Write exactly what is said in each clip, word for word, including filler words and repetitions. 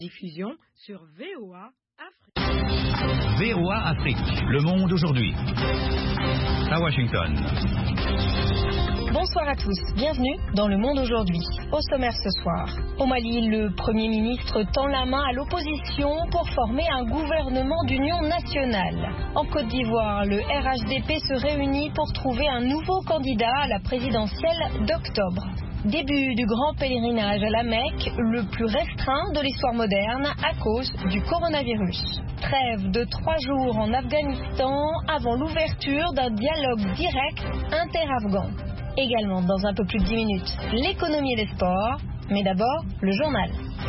Diffusion sur V O A Afrique. V O A Afrique, le monde aujourd'hui. À Washington. Bonsoir à tous, bienvenue dans Le Monde aujourd'hui. Au sommaire ce soir, au Mali, le Premier ministre tend la main à l'opposition pour former un gouvernement d'union nationale. En Côte d'Ivoire, le R H D P se réunit pour trouver un nouveau candidat à la présidentielle d'octobre. Début du grand pèlerinage à la Mecque, le plus restreint de l'histoire moderne à cause du coronavirus. Trêve de trois jours en Afghanistan avant l'ouverture d'un dialogue direct inter-afghan. Également dans un peu plus de dix minutes, l'économie et les sports, mais d'abord le journal.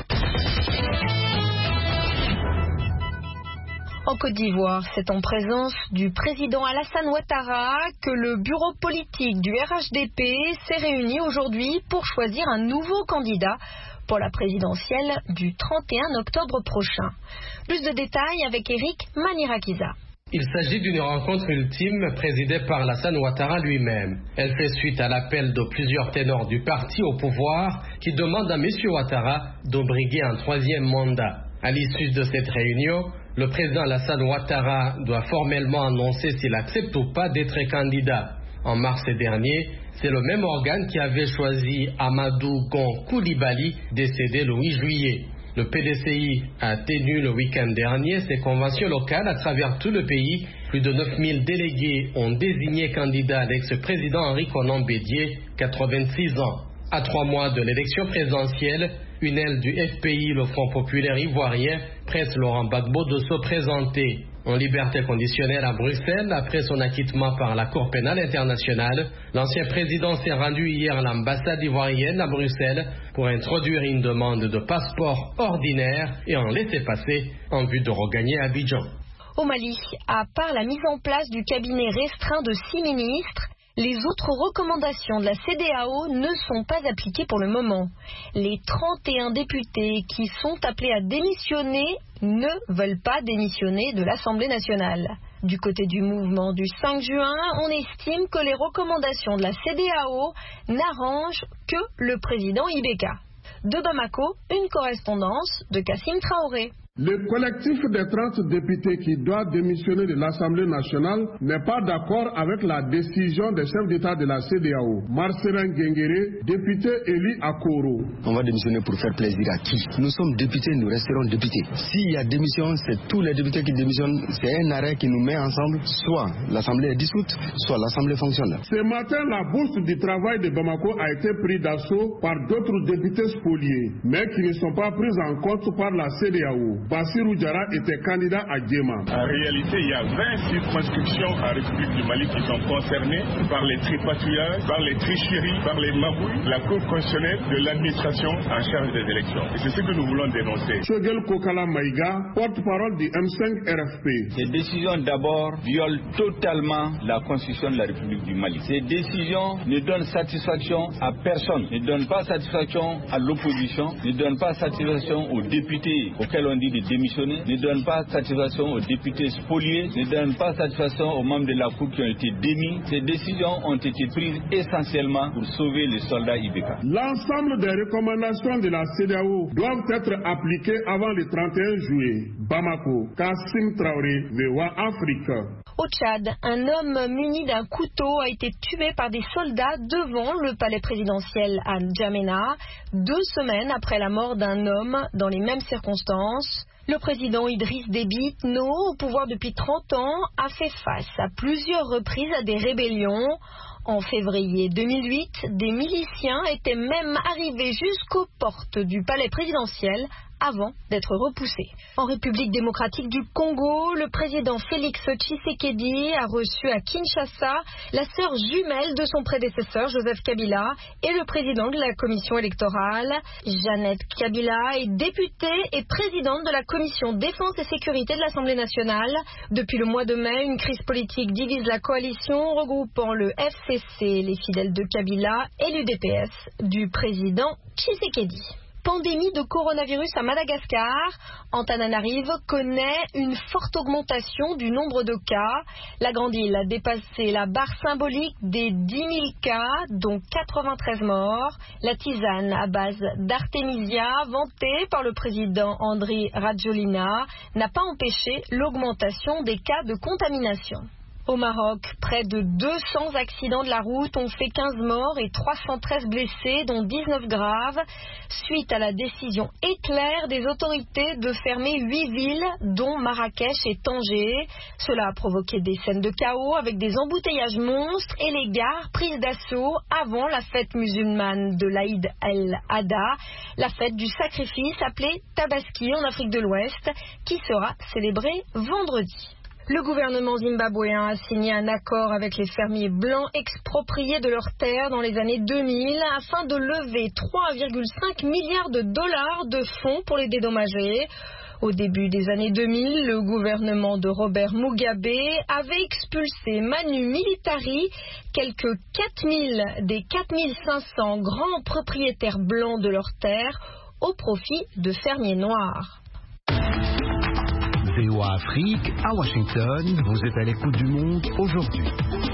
En Côte d'Ivoire, c'est en présence du président Alassane Ouattara que le bureau politique du R H D P s'est réuni aujourd'hui pour choisir un nouveau candidat pour la présidentielle du trente et un octobre prochain. Plus de détails avec Eric Manirakiza. Il s'agit d'une rencontre ultime présidée par Alassane Ouattara lui-même. Elle fait suite à l'appel de plusieurs ténors du parti au pouvoir qui demandent à M. Ouattara de briguer un troisième mandat. À l'issue de cette réunion, le président Alassane Ouattara doit formellement annoncer s'il accepte ou pas d'être candidat. En mars dernier, c'est le même organe qui avait choisi Amadou Gon Coulibaly, décédé le huit juillet. Le P D C I a tenu le week-end dernier ses conventions locales à travers tout le pays. Plus de neuf mille délégués ont désigné candidat l'ex-président Henri Konan Bédié, quatre-vingt-six ans. À trois mois de l'élection présidentielle, une aile du F P I, le Front populaire ivoirien, presse Laurent Gbagbo de se présenter en liberté conditionnelle à Bruxelles après son acquittement par la Cour pénale internationale. L'ancien président s'est rendu hier à l'ambassade ivoirienne à Bruxelles pour introduire une demande de passeport ordinaire et en laisser-passer en vue de regagner Abidjan. Au Mali, à part la mise en place du cabinet restreint de six ministres, les autres recommandations de la C E D E A O ne sont pas appliquées pour le moment. Les trente et un députés qui sont appelés à démissionner ne veulent pas démissionner de l'Assemblée nationale. Du côté du mouvement du cinq juin, on estime que les recommandations de la C E D E A O n'arrangent que le président Ibeka. De Bamako, une correspondance de Kassim Traoré. Le collectif des trente députés qui doit démissionner de l'Assemblée nationale n'est pas d'accord avec la décision des chefs d'État de la C E D E A O. Marcelin Guenguéré, député élu à Koro. On va démissionner pour faire plaisir à qui? Nous sommes députés, nous resterons députés. S'il y a démission, c'est tous les députés qui démissionnent. C'est un arrêt qui nous met ensemble. Soit l'Assemblée est dissoute, soit l'Assemblée fonctionne. Ce matin, la bourse du travail de Bamako a été prise d'assaut par d'autres députés spoliés, mais qui ne sont pas pris en compte par la C E D E A O. Bassirou Diarra était candidat à Djema. En réalité, il y a vingt circonscriptions en République du Mali qui sont concernées par les tripatouillages, par les tricheries, par les magouilles, la Cour constitutionnelle de l'administration en charge des élections. Et c'est ce que nous voulons dénoncer. Shogel Kokala Maïga, porte-parole du M cinq R F P. Ces décisions d'abord violent totalement la Constitution de la République du Mali. Ces décisions ne donnent satisfaction à personne, ne donnent pas satisfaction à l'opposition, ne donnent pas satisfaction aux députés auxquels on dit de démissionner, ne donne pas satisfaction aux députés spoliés, ne donne pas satisfaction aux membres de la Cour qui ont été démis. Ces décisions ont été prises essentiellement pour sauver les soldats Ibeka. L'ensemble des recommandations de la C E D E A O doivent être appliquées avant le trente et un juillet. Bamako, Kassim Traoré, V O A Afrique. Au Tchad, un homme muni d'un couteau a été tué par des soldats devant le palais présidentiel à N'Djamena, deux semaines après la mort d'un homme dans les mêmes circonstances. Le président Idriss Déby Itno, au pouvoir depuis trente ans, a fait face à plusieurs reprises à des rébellions. En février deux mille huit, des miliciens étaient même arrivés jusqu'aux portes du palais présidentiel avant d'être repoussés. En République démocratique du Congo, le président Félix Tshisekedi a reçu à Kinshasa la sœur jumelle de son prédécesseur Joseph Kabila et le président de la commission électorale. Jeannette Kabila est députée et présidente de la commission défense et sécurité de l'Assemblée nationale. Depuis le mois de mai, une crise politique divise la coalition regroupant le F C C, les fidèles de Kabila, et l'U D P S du président Tshisekedi. Pandémie de coronavirus à Madagascar. Antananarive connaît une forte augmentation du nombre de cas. La grande île a dépassé la barre symbolique des dix mille cas, dont quatre-vingt-treize morts. La tisane à base d'artémisia, vantée par le président Andry Rajoelina, n'a pas empêché l'augmentation des cas de contamination. Au Maroc, près de deux cents accidents de la route ont fait quinze morts et trois cent treize blessés, dont dix-neuf graves, suite à la décision éclair des autorités de fermer huit villes, dont Marrakech et Tanger. Cela a provoqué des scènes de chaos avec des embouteillages monstres et les gares prises d'assaut avant la fête musulmane de l'Aïd el-Adha, la fête du sacrifice appelée Tabaski en Afrique de l'Ouest, qui sera célébrée vendredi. Le gouvernement zimbabwéen a signé un accord avec les fermiers blancs expropriés de leurs terres dans les années deux mille afin de lever trois virgule cinq milliards de dollars de fonds pour les dédommager. Au début des années deux mille, le gouvernement de Robert Mugabe avait expulsé Manu Militari quelques quatre mille des quatre mille cinq cents grands propriétaires blancs de leurs terres au profit de fermiers noirs. V O A Afrique, à Washington, vous êtes à l'écoute du monde aujourd'hui.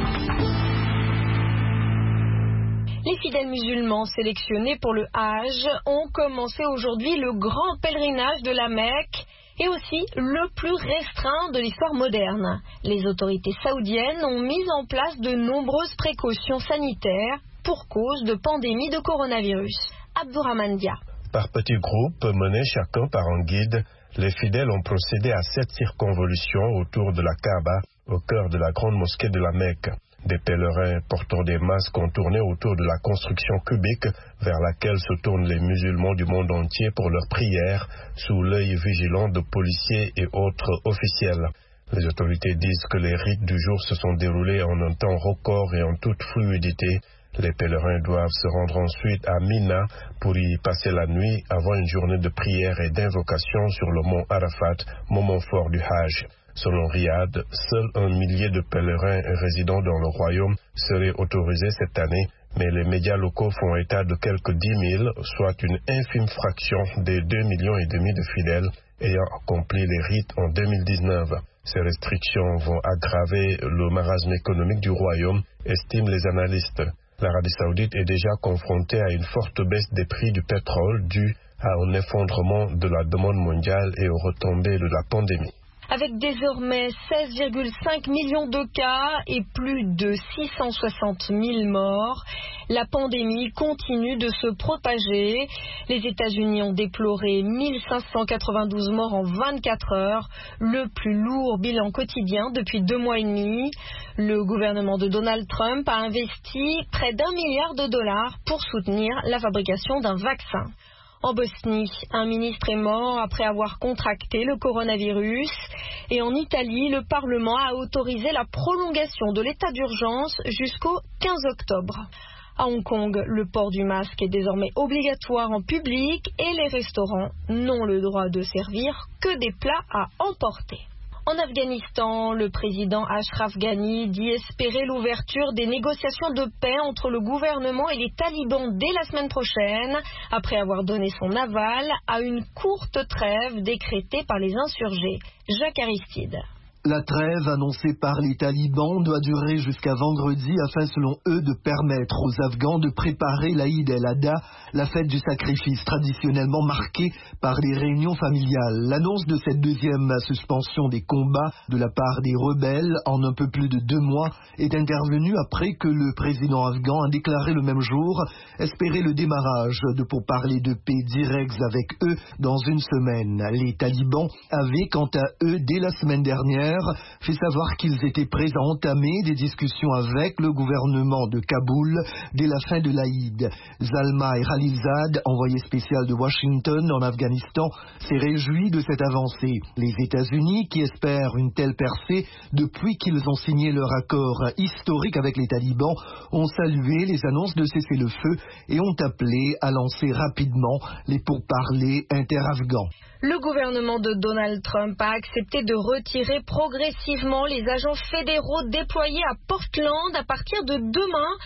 Les fidèles musulmans sélectionnés pour le Hajj ont commencé aujourd'hui le grand pèlerinage de la Mecque et aussi le plus restreint de l'histoire moderne. Les autorités saoudiennes ont mis en place de nombreuses précautions sanitaires pour cause de pandémie de coronavirus. Abdourahmane Dia. Par petits groupes, menés chacun par un guide, les fidèles ont procédé à sept circonvolutions autour de la Kaaba, au cœur de la grande mosquée de la Mecque. Des pèlerins portant des masques ont tourné autour de la construction cubique vers laquelle se tournent les musulmans du monde entier pour leurs prières, sous l'œil vigilant de policiers et autres officiels. Les autorités disent que les rites du jour se sont déroulés en un temps record et en toute fluidité. Les pèlerins doivent se rendre ensuite à Mina pour y passer la nuit avant une journée de prière et d'invocation sur le mont Arafat, moment fort du Hajj. Selon Riyad, seul un millier de pèlerins résidant dans le royaume seraient autorisés cette année, mais les médias locaux font état de quelques dix mille, soit une infime fraction des deux millions et demi de fidèles ayant accompli les rites en deux mille dix-neuf. Ces restrictions vont aggraver le marasme économique du royaume, estiment les analystes. L'Arabie saoudite est déjà confrontée à une forte baisse des prix du pétrole due à un effondrement de la demande mondiale et aux retombées de la pandémie. Avec désormais seize virgule cinq millions de cas et plus de six cent soixante mille morts, la pandémie continue de se propager. Les États-Unis ont déploré mille cinq cent quatre-vingt-douze morts en vingt-quatre heures, le plus lourd bilan quotidien depuis deux mois et demi. Le gouvernement de Donald Trump a investi près d'un milliard de dollars pour soutenir la fabrication d'un vaccin. En Bosnie, un ministre est mort après avoir contracté le coronavirus. Et en Italie, le Parlement a autorisé la prolongation de l'état d'urgence jusqu'au quinze octobre. À Hong Kong, le port du masque est désormais obligatoire en public et les restaurants n'ont le droit de servir que des plats à emporter. En Afghanistan, le président Ashraf Ghani dit espérer l'ouverture des négociations de paix entre le gouvernement et les talibans dès la semaine prochaine, après avoir donné son aval à une courte trêve décrétée par les insurgés. Jacques Aristide. La trêve annoncée par les talibans doit durer jusqu'à vendredi afin, selon eux, de permettre aux Afghans de préparer l'Aïd el-Adha, la fête du sacrifice traditionnellement marquée par les réunions familiales. L'annonce de cette deuxième suspension des combats de la part des rebelles en un peu plus de deux mois est intervenue après que le président afghan a déclaré le même jour espérer le démarrage de pourparlers de paix directs avec eux dans une semaine. Les talibans avaient, quant à eux, dès la semaine dernière, fait savoir qu'ils étaient prêts à entamer des discussions avec le gouvernement de Kaboul dès la fin de l'Aïd. Zalma Khalilzad, envoyé spécial de Washington en Afghanistan, s'est réjoui de cette avancée. Les États-Unis, qui espèrent une telle percée depuis qu'ils ont signé leur accord historique avec les talibans, ont salué les annonces de cessez-le-feu et ont appelé à lancer rapidement les pourparlers inter-afghans. Le gouvernement de Donald Trump a accepté de retirer progressivement les agents fédéraux déployés à Portland à partir de demain.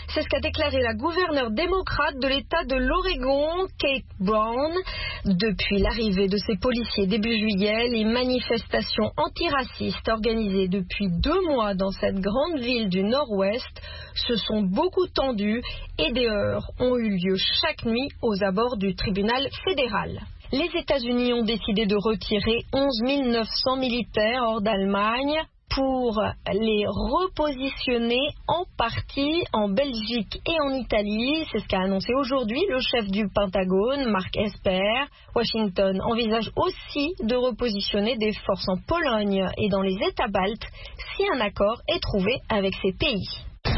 C'est ce qu'a déclaré la gouverneure démocrate de l'État de l'Oregon, Kate Brown. Depuis l'arrivée de ces policiers début juillet, les manifestations antiracistes organisées depuis deux mois dans cette grande ville du Nord-Ouest se sont beaucoup tendues et des heurts ont eu lieu chaque nuit aux abords du tribunal fédéral. Les États-Unis ont décidé de retirer onze mille neuf cents militaires hors d'Allemagne pour les repositionner en partie en Belgique et en Italie. C'est ce qu'a annoncé aujourd'hui le chef du Pentagone, Mark Esper. Washington envisage aussi de repositionner des forces en Pologne et dans les États baltes si un accord est trouvé avec ces pays.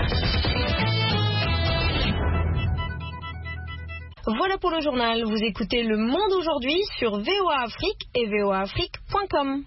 Voilà pour le journal. Vous écoutez Le Monde aujourd'hui sur V O A Afrique et v o a afrique point com.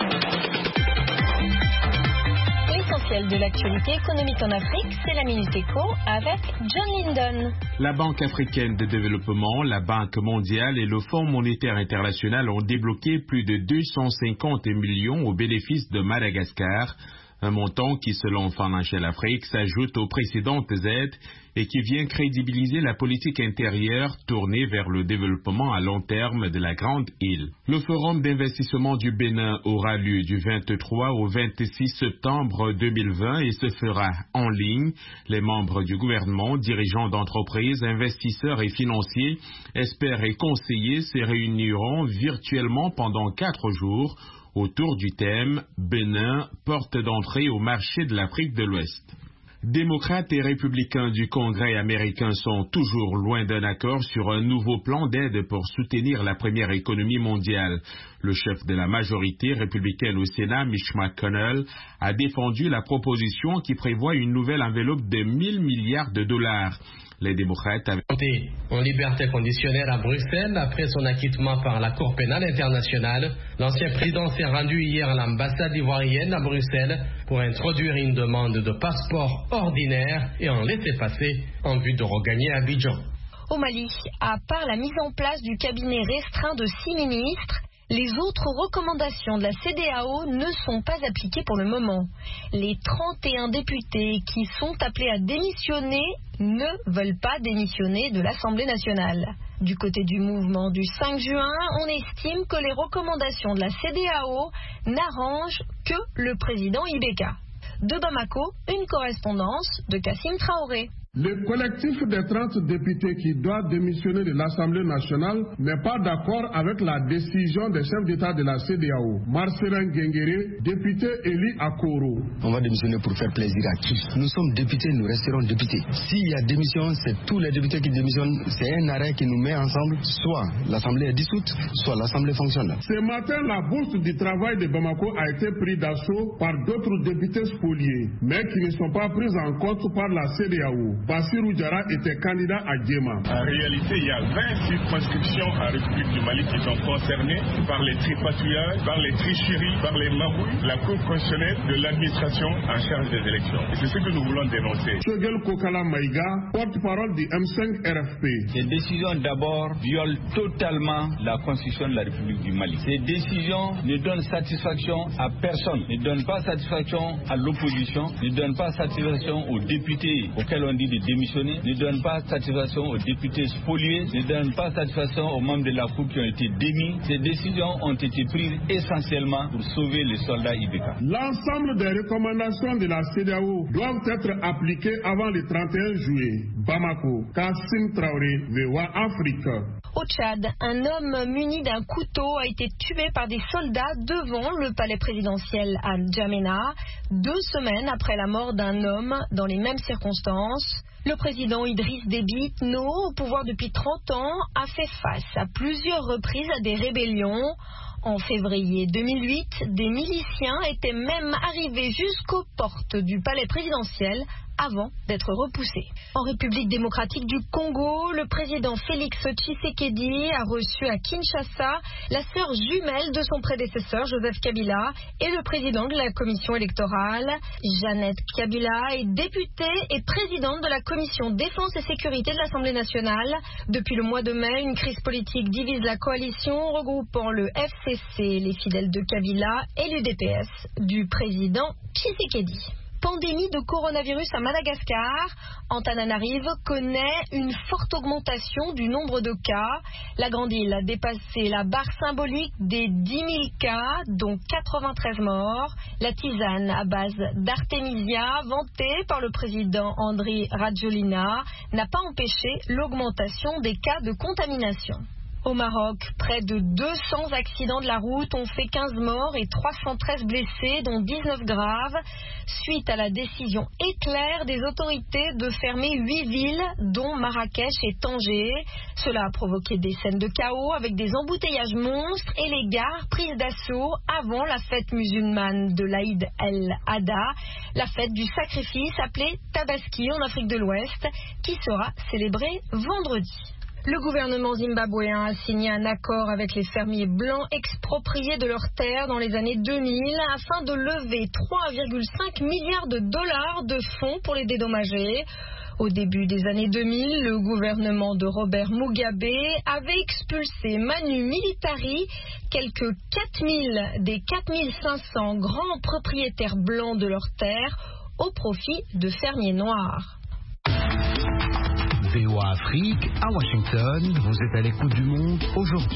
L'essentiel de l'actualité économique en Afrique, c'est la Minute Éco avec John Lindon. La Banque africaine de développement, la Banque mondiale et le Fonds monétaire international ont débloqué plus de deux cent cinquante millions au bénéfice de Madagascar. Un montant qui, selon Financial Afrique, s'ajoute aux précédentes aides et qui vient crédibiliser la politique intérieure tournée vers le développement à long terme de la grande île. Le forum d'investissement du Bénin aura lieu du vingt-trois au vingt-six septembre deux mille vingt et se fera en ligne. Les membres du gouvernement, dirigeants d'entreprises, investisseurs et financiers, experts et conseillers se réuniront virtuellement pendant quatre jours autour du thème « Bénin, porte d'entrée au marché de l'Afrique de l'Ouest ». Démocrates et républicains du Congrès américain sont toujours loin d'un accord sur un nouveau plan d'aide pour soutenir la première économie mondiale. Le chef de la majorité républicaine au Sénat, Mitch McConnell, a défendu la proposition qui prévoit une nouvelle enveloppe de mille milliards de dollars. Les démocrates avaient été en liberté conditionnelle à Bruxelles après son acquittement par la Cour pénale internationale. L'ancien président s'est rendu hier à l'ambassade ivoirienne à Bruxelles pour introduire une demande de passeport ordinaire et en laisser-passer en vue de regagner Abidjan. Au Mali, à part la mise en place du cabinet restreint de six ministres, les autres recommandations de la C D A O ne sont pas appliquées pour le moment. Les trente et un députés qui sont appelés à démissionner ne veulent pas démissionner de l'Assemblée nationale. Du côté du mouvement du cinq juin, on estime que les recommandations de la C D A O n'arrangent que le président Ibeka. De Bamako, une correspondance de Kassim Traoré. Le collectif des trente députés qui doivent démissionner de l'Assemblée nationale n'est pas d'accord avec la décision des chefs d'État de la C D A O. Marcelin Guengere, député élu à Koro. On va démissionner pour faire plaisir à qui? Nous sommes députés, nous resterons députés. S'il y a démission, c'est tous les députés qui démissionnent. C'est un arrêt qui nous met ensemble. Soit l'Assemblée est dissoute, soit l'Assemblée fonctionne. Ce matin, la bourse du travail de Bamako a été prise d'assaut par d'autres députés spoliés, mais qui ne sont pas pris en compte par la C D A O. Bassirou Diarra était candidat à Djema. En réalité, il y a vingt circonscriptions en République du Mali qui sont concernées par les tripatouillages, par les tricheries, par les magouilles, la Cour constitutionnelle de l'administration en charge des élections. Et c'est ce que nous voulons dénoncer. Shogel Kokala Maïga, porte-parole du M cinq R F P. Ces décisions d'abord violent totalement la Constitution de la République du Mali. Ces décisions ne donnent satisfaction à personne, ne donnent pas satisfaction à l'opposition, ne donnent pas satisfaction aux députés auxquels on dit de démissionner, ne donne pas satisfaction aux députés spoliés, ne donne pas satisfaction aux membres de la Cour qui ont été démis. Ces décisions ont été prises essentiellement pour sauver les soldats Ibeka. L'ensemble des recommandations de la C D A O doivent être appliquées avant le trente et un juillet. Bamako, Kassim Traoré, V O A Afrique. Au Tchad, un homme muni d'un couteau a été tué par des soldats devant le palais présidentiel à N'Djamena, deux semaines après la mort d'un homme dans les mêmes circonstances. Le président Idriss Déby Itno, au pouvoir depuis trente ans, a fait face à plusieurs reprises à des rébellions. En février deux mille huit, des miliciens étaient même arrivés jusqu'aux portes du palais présidentiel avant d'être repoussés. En République démocratique du Congo, le président Félix Tshisekedi a reçu à Kinshasa la sœur jumelle de son prédécesseur Joseph Kabila et le président de la commission électorale. Jeannette Kabila est députée et présidente de la commission défense et sécurité de l'Assemblée nationale. Depuis le mois de mai, une crise politique divise la coalition regroupant le F C C, les fidèles de Kabila, et l'U D P S du président Tshisekedi. pandémie de coronavirus à Madagascar. Antananarive connaît une forte augmentation du nombre de cas. La grande île a dépassé la barre symbolique des dix mille cas, dont quatre-vingt-treize morts. La tisane à base d'artémisia, vantée par le président Andry Rajoelina, n'a pas empêché l'augmentation des cas de contamination. Au Maroc, près de deux cents accidents de la route ont fait quinze morts et trois cent treize blessés, dont dix-neuf graves, suite à la décision éclair des autorités de fermer huit villes, dont Marrakech et Tanger. Cela a provoqué des scènes de chaos avec des embouteillages monstres et les gares prises d'assaut avant la fête musulmane de l'Aïd el-Adha, la fête du sacrifice appelée Tabaski en Afrique de l'Ouest, qui sera célébrée vendredi. Le gouvernement zimbabwéen a signé un accord avec les fermiers blancs expropriés de leurs terres dans les années deux mille afin de lever trois virgule cinq milliards de dollars de fonds pour les dédommager. Au début des années deux mille, le gouvernement de Robert Mugabe avait expulsé Manu Militari quelques quatre mille des quatre mille cinq cents grands propriétaires blancs de leurs terres au profit de fermiers noirs. V O A Afrique, à Washington, vous êtes à l'écoute du monde aujourd'hui.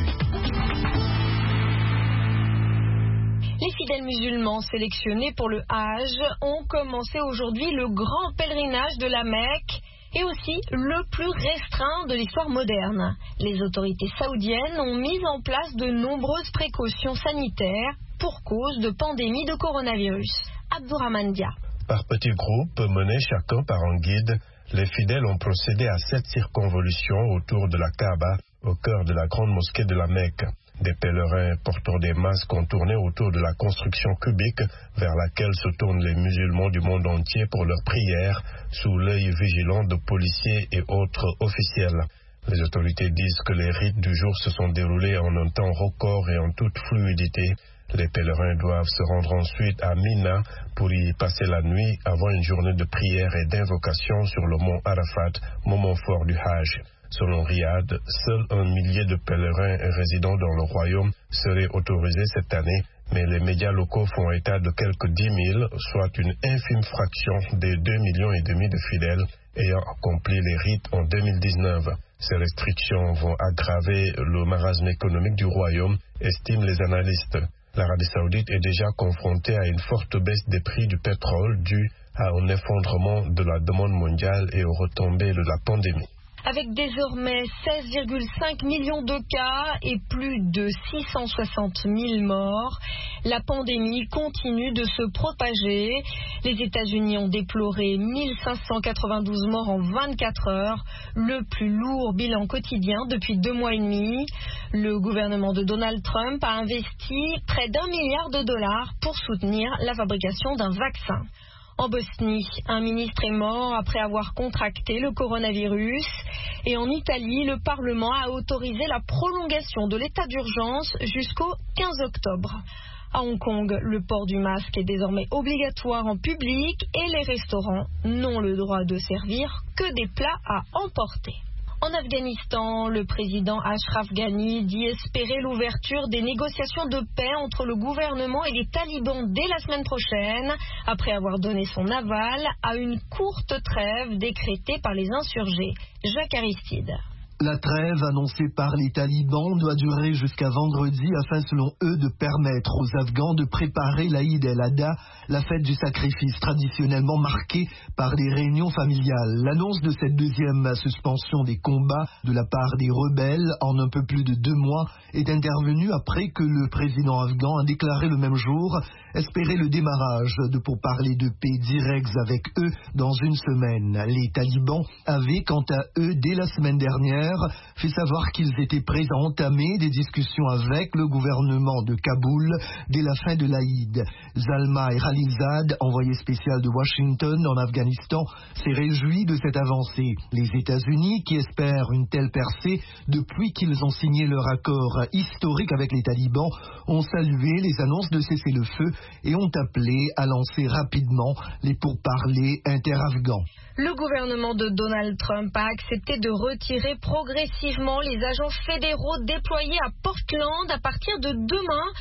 Les fidèles musulmans sélectionnés pour le Hajj ont commencé aujourd'hui le grand pèlerinage de la Mecque et aussi le plus restreint de l'histoire moderne. Les autorités saoudiennes ont mis en place de nombreuses précautions sanitaires pour cause de pandémie de coronavirus. Abdourahmane Dia. Par petits groupes menés chacun par un guide, les fidèles ont procédé à sept circonvolutions autour de la Kaaba, au cœur de la grande mosquée de la Mecque. Des pèlerins portant des masques ont tourné autour de la construction cubique vers laquelle se tournent les musulmans du monde entier pour leurs prières, sous l'œil vigilant de policiers et autres officiels. Les autorités disent que les rites du jour se sont déroulés en un temps record et en toute fluidité. Les pèlerins doivent se rendre ensuite à Mina pour y passer la nuit avant une journée de prière et d'invocation sur le mont Arafat, moment fort du Hajj. Selon Riyad, seul un millier de pèlerins résidant dans le royaume seraient autorisés cette année, mais les médias locaux font état de quelques dix mille, soit une infime fraction des deux millions et demi de fidèles ayant accompli les rites en deux mille dix-neuf. Ces restrictions vont aggraver le marasme économique du royaume, estiment les analystes. L'Arabie saoudite est déjà confrontée à une forte baisse des prix du pétrole due à un effondrement de la demande mondiale et aux retombées de la pandémie. Avec désormais seize virgule cinq millions de cas et plus de six cent soixante mille morts, la pandémie continue de se propager. Les États-Unis ont déploré mille cinq cent quatre-vingt-douze morts en vingt-quatre heures, le plus lourd bilan quotidien depuis deux mois et demi. Le gouvernement de Donald Trump a investi près d'un milliard de dollars pour soutenir la fabrication d'un vaccin. En Bosnie, un ministre est mort après avoir contracté le coronavirus. Et en Italie, le Parlement a autorisé la prolongation de l'état d'urgence jusqu'au quinze octobre. À Hong Kong, le port du masque est désormais obligatoire en public et les restaurants n'ont le droit de servir que des plats à emporter. En Afghanistan, le président Ashraf Ghani dit espérer l'ouverture des négociations de paix entre le gouvernement et les talibans dès la semaine prochaine, après avoir donné son aval à une courte trêve décrétée par les insurgés. Jacques Aristide. La trêve annoncée par les talibans doit durer jusqu'à vendredi afin, selon eux, de permettre aux Afghans de préparer l'Aïd el-Adha, la fête du sacrifice traditionnellement marquée par des réunions familiales. L'annonce de cette deuxième suspension des combats de la part des rebelles en un peu plus de deux mois est intervenue après que le président afghan a déclaré le même jour espérer le démarrage de pourparlers de paix directs avec eux dans une semaine. Les talibans avaient, quant à eux, dès la semaine dernière, fait savoir qu'ils étaient prêts à entamer des discussions avec le gouvernement de Kaboul dès la fin de l'Aïd. Zalma et Khalilzad, envoyé spécial de Washington en Afghanistan, s'est réjoui de cette avancée. Les États-Unis, qui espèrent une telle percée depuis qu'ils ont signé leur accord historique avec les talibans, ont salué les annonces de cessez-le-feu et ont appelé à lancer rapidement les pourparlers inter-afghans. Le gouvernement de Donald Trump a accepté de retirer progressivement les agents fédéraux déployés à Portland à partir de demain.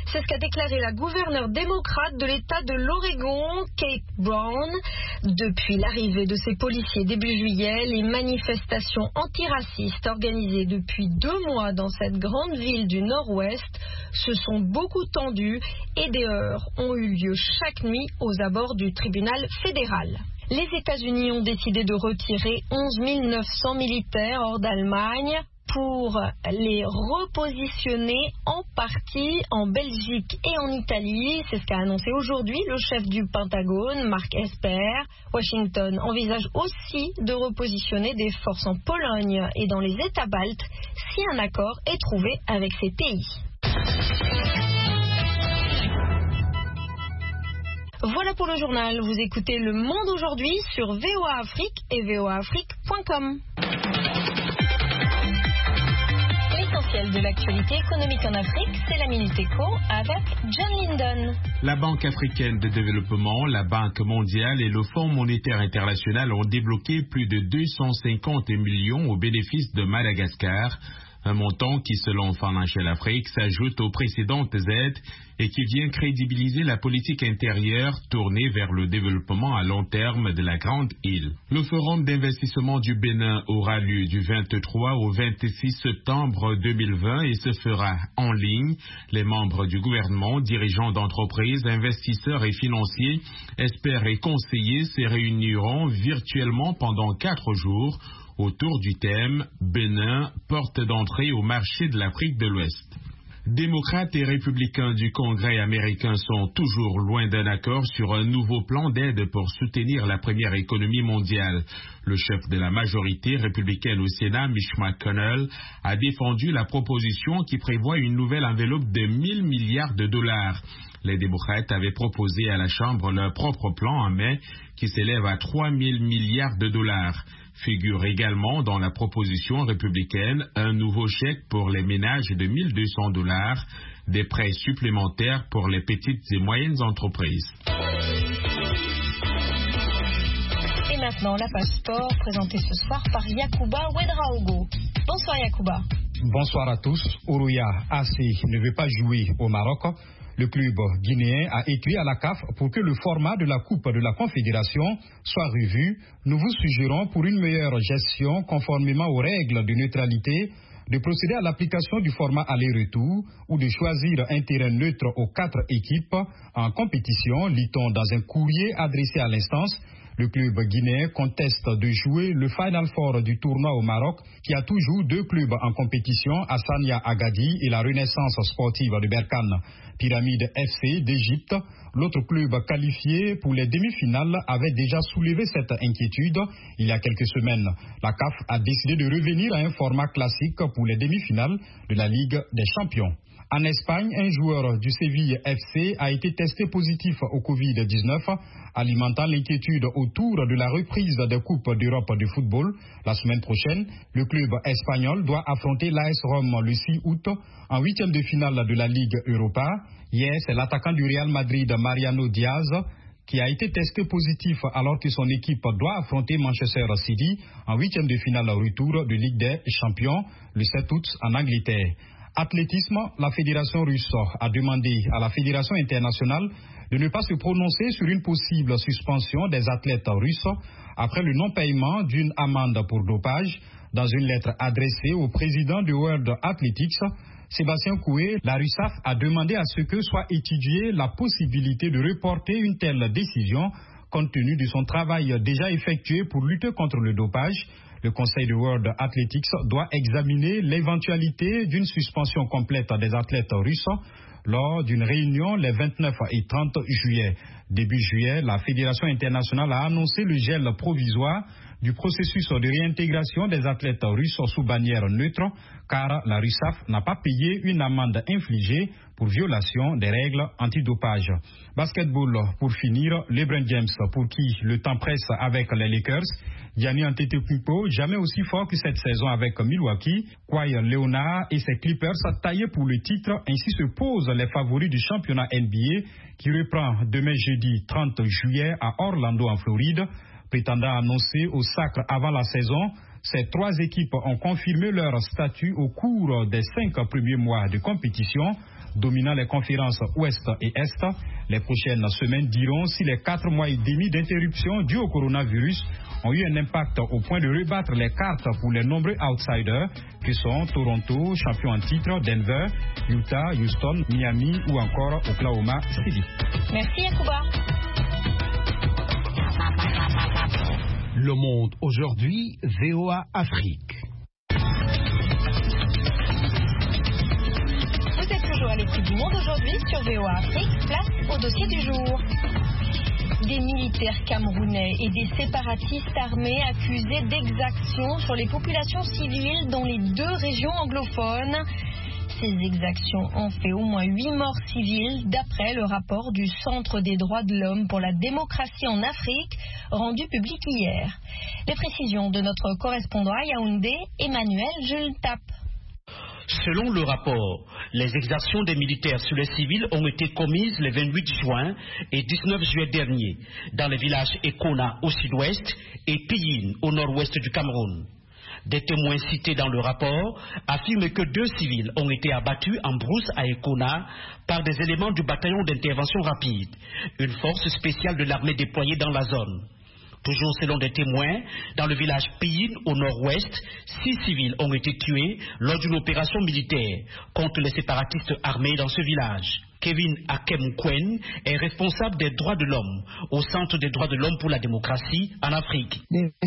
C'est ce qu'a déclaré la gouverneure démocrate de l'État de l'Oregon, Kate Brown. Depuis l'arrivée de ces policiers début juillet, les manifestations antiracistes organisées depuis deux mois dans cette grande ville du Nord-Ouest se sont beaucoup tendues et des heurts ont eu lieu chaque nuit aux abords du tribunal fédéral. Les États-Unis ont décidé de retirer onze mille neuf cents militaires hors d'Allemagne pour les repositionner en partie en Belgique et en Italie. C'est ce qu'a annoncé aujourd'hui le chef du Pentagone, Mark Esper. Washington envisage aussi de repositionner des forces en Pologne et dans les États baltes si un accord est trouvé avec ces pays. Voilà pour le journal. Vous écoutez Le Monde aujourd'hui sur V O A Afrique et v o a afrique point com. L'essentiel de l'actualité économique en Afrique, c'est la Minute Éco avec John Linden. La Banque africaine de développement, la Banque mondiale et le Fonds monétaire international ont débloqué plus de deux cent cinquante millions au bénéfice de Madagascar. Un montant qui, selon Financial Afrique, s'ajoute aux précédentes aides et qui vient crédibiliser la politique intérieure tournée vers le développement à long terme de la Grande Île. Le Forum d'investissement du Bénin aura lieu du vingt-trois au vingt-six septembre deux mille vingt et se fera en ligne. Les membres du gouvernement, dirigeants d'entreprises, investisseurs et financiers, experts et conseillers se réuniront virtuellement pendant quatre jours autour du thème « Bénin, porte d'entrée au marché de l'Afrique de l'Ouest ». Démocrates et républicains du Congrès américain sont toujours loin d'un accord sur un nouveau plan d'aide pour soutenir la première économie mondiale. Le chef de la majorité républicaine au Sénat, Mitch McConnell, a défendu la proposition qui prévoit une nouvelle enveloppe de mille milliards de dollars. Les démocrates avaient proposé à la Chambre leur propre plan en mai qui s'élève à trois mille milliards de dollars. Figure également dans la proposition républicaine un nouveau chèque pour les ménages de mille deux cents dollars, des prêts supplémentaires pour les petites et moyennes entreprises. Et maintenant, la page sport présentée ce soir par Yacouba Ouedraogo. Bonsoir Yacouba. Bonsoir à tous. Ourouya A C ne veut pas jouer au Maroc. Le club guinéen a écrit à la C A F pour que le format de la Coupe de la Confédération soit revu. Nous vous suggérons, pour une meilleure gestion, conformément aux règles de neutralité, de procéder à l'application du format aller-retour ou de choisir un terrain neutre aux quatre équipes en compétition, lit-on dans un courrier adressé à l'instance. Le club guinéen conteste de jouer le Final Four du tournoi au Maroc, qui a toujours deux clubs en compétition, Hassania Agadi et la Renaissance sportive de Berkane. Pyramide F C d'Égypte, l'autre club qualifié pour les demi-finales, avait déjà soulevé cette inquiétude il y a quelques semaines. La C A F a décidé de revenir à un format classique pour les demi-finales de la Ligue des Champions. En Espagne, un joueur du Séville F C a été testé positif au covid dix-neuf, alimentant l'inquiétude autour de la reprise des Coupes d'Europe de football. La semaine prochaine, le club espagnol doit affronter l'A S Rome le six août en huitième de finale de la Ligue Europa. Hier, c'est l'attaquant du Real Madrid, Mariano Diaz, qui a été testé positif alors que son équipe doit affronter Manchester City en huitième de finale retour de Ligue des Champions le sept août en Angleterre. Athlétisme, la fédération russe a demandé à la fédération internationale de ne pas se prononcer sur une possible suspension des athlètes russes après le non-paiement d'une amende pour dopage. Dans une lettre adressée au président de World Athletics, Sébastien Coué, la RUSAF a demandé à ce que soit étudiée la possibilité de reporter une telle décision compte tenu de son travail déjà effectué pour lutter contre le dopage. Le Conseil de World Athletics doit examiner l'éventualité d'une suspension complète des athlètes russes lors d'une réunion les vingt-neuf et trente juillet. Début juillet, la Fédération internationale a annoncé le gel provisoire du processus de réintégration des athlètes russes sous bannière neutre, car la RUSAF n'a pas payé une amende infligée pour violation des règles antidopage. Basketball, pour finir, LeBron James, pour qui le temps presse avec les Lakers, Giannis Antetokounmpo, jamais aussi fort que cette saison avec Milwaukee, Kawhi Leonard et ses Clippers taillés pour le titre, ainsi se posent les favoris du championnat N B A qui reprend demain jeudi trente juillet à Orlando en Floride. Prétendant annoncer au sacre avant la saison, ces trois équipes ont confirmé leur statut au cours des cinq premiers mois de compétition. dominant les conférences Ouest et Est. Les prochaines semaines diront si les quatre mois et demi d'interruption dues au coronavirus ont eu un impact au point de rebattre les cartes pour les nombreux outsiders que sont Toronto, champion en titre, Denver, Utah, Houston, Miami ou encore Oklahoma City. Merci Yacouba. Le Monde aujourd'hui, V O A Afrique. Vous êtes toujours à l'écoute du Monde aujourd'hui sur V O A Afrique. Place au dossier du jour. Des militaires camerounais et des séparatistes armés accusés d'exactions sur les populations civiles dans les deux régions anglophones. Ces exactions ont fait au moins huit morts civiles d'après le rapport du Centre des droits de l'homme pour la démocratie en Afrique rendu public hier. Les précisions de notre correspondant à Yaoundé, Emmanuel Jultap. Selon le rapport, les exactions des militaires sur les civils ont été commises le vingt-huit juin et dix-neuf juillet dernier dans les villages Ekona au sud-ouest et Piyin au nord-ouest du Cameroun. Des témoins cités dans le rapport affirment que deux civils ont été abattus en brousse à Ekona par des éléments du bataillon d'intervention rapide, une force spéciale de l'armée déployée dans la zone. Toujours selon des témoins, dans le village Piyin au nord-ouest, six civils ont été tués lors d'une opération militaire contre les séparatistes armés dans ce village. Kevin Akemkwen est responsable des droits de l'homme au Centre des droits de l'homme pour la démocratie en Afrique. La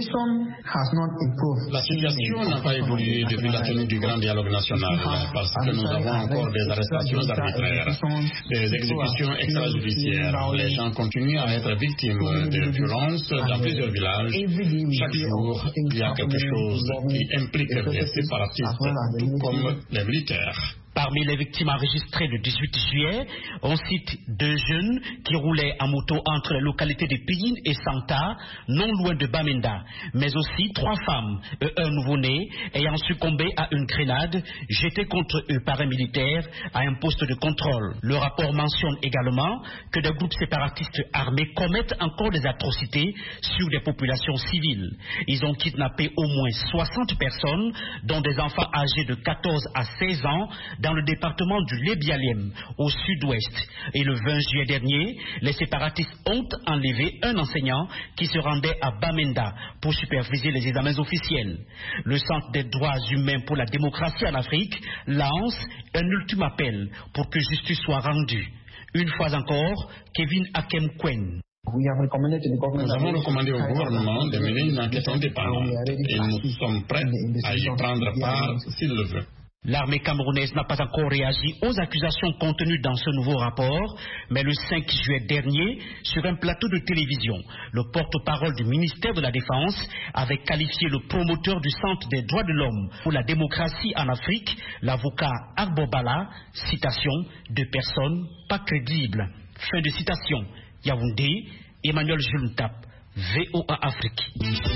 situation n'a pas évolué depuis la tenue du grand dialogue national parce que nous avons encore des arrestations arbitraires, des exécutions extrajudiciaires. Les gens continuent à être victimes de violences dans plusieurs villages. Chaque jour, il y a quelque chose qui implique les séparatistes, tout comme les militaires. Parmi les victimes enregistrées le dix-huit juillet, on cite deux jeunes qui roulaient en moto entre les localités de Piyin et Santa, non loin de Bamenda, mais aussi trois femmes et un nouveau-né ayant succombé à une grenade jetée contre eux par un militaire à un poste de contrôle. Le rapport mentionne également que des groupes séparatistes armés commettent encore des atrocités sur des populations civiles. Ils ont kidnappé au moins soixante personnes, dont des enfants âgés de quatorze à seize ans, dans le département du Lébialem, au sud-ouest. Et le vingt juillet dernier, les séparatistes ont enlevé un enseignant qui se rendait à Bamenda pour superviser les examens officiels. Le Centre des droits humains pour la démocratie en Afrique lance un ultime appel pour que justice soit rendue. Une fois encore, Kevin Akemkwen. Nous avons recommandé au gouvernement de mener une enquête indépendante et nous sommes prêts à y prendre part s'il le veut. L'armée camerounaise n'a pas encore réagi aux accusations contenues dans ce nouveau rapport, mais le cinq juillet dernier, sur un plateau de télévision, le porte-parole du ministère de la Défense avait qualifié le promoteur du Centre des droits de l'homme pour la démocratie en Afrique, l'avocat Agbobala, citation, de personnes pas crédibles. Fin de citation. Yaoundé, Emmanuel Jultap, V O A Afrique.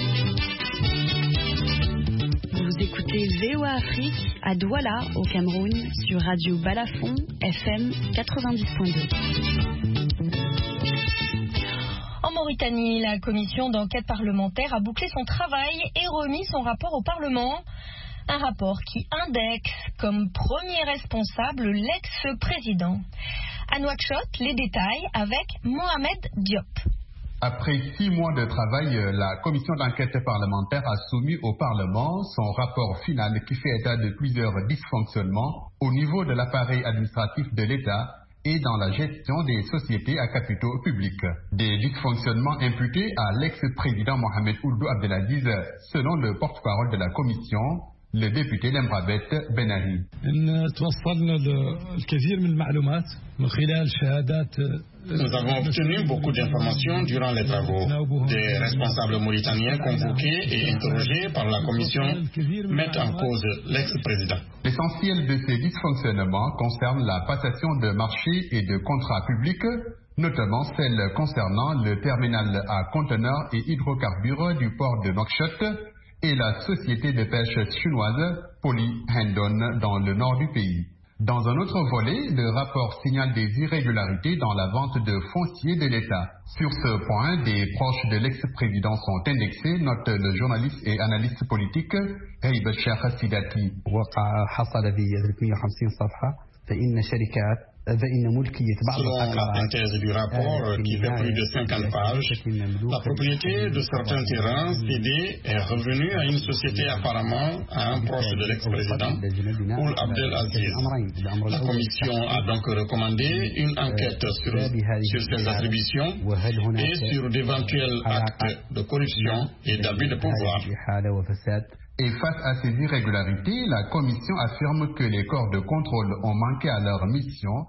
Vous écoutez V O A Afrique à Douala, au Cameroun, sur Radio Balafon, F M quatre-vingt-dix point deux. En Mauritanie, la commission d'enquête parlementaire a bouclé son travail et remis son rapport au Parlement. Un rapport qui indexe comme premier responsable l'ex-président. À Nouakchott, les détails avec Mohamed Diop. Après six mois de travail, la commission d'enquête parlementaire a soumis au Parlement son rapport final qui fait état de plusieurs dysfonctionnements au niveau de l'appareil administratif de l'État et dans la gestion des sociétés à capitaux publics. Des dysfonctionnements imputés à l'ex-président Mohamed Ould Abdelaziz, selon le porte-parole de la commission, le député Lemrabet Benali. Nous avons obtenu beaucoup d'informations durant les travaux. Des responsables mauritaniens convoqués et interrogés par la commission mettent en cause l'ex-président. L'essentiel de ces dysfonctionnements concerne la passation de marchés et de contrats publics, notamment celle concernant le terminal à conteneurs et hydrocarbures du port de Nouakchott et la société de pêche chinoise Poly Hendon dans le nord du pays. Dans un autre volet, le rapport signale des irrégularités dans la vente de fonciers de l'État. Sur ce point, des proches de l'ex-président sont indexés, note le journaliste et analyste politique Heib Cheikh Sidati. Selon la synthèse du rapport, qui fait plus de cinquante pages, la propriété de certains terrains cédés est revenue à une société apparemment à un proche de l'ex-président, Ould Abdel Aziz. La commission a donc recommandé une enquête sur, sur ces attributions et sur d'éventuels actes de corruption et d'abus de pouvoir. Et face à ces irrégularités, la Commission affirme que les corps de contrôle ont manqué à leur mission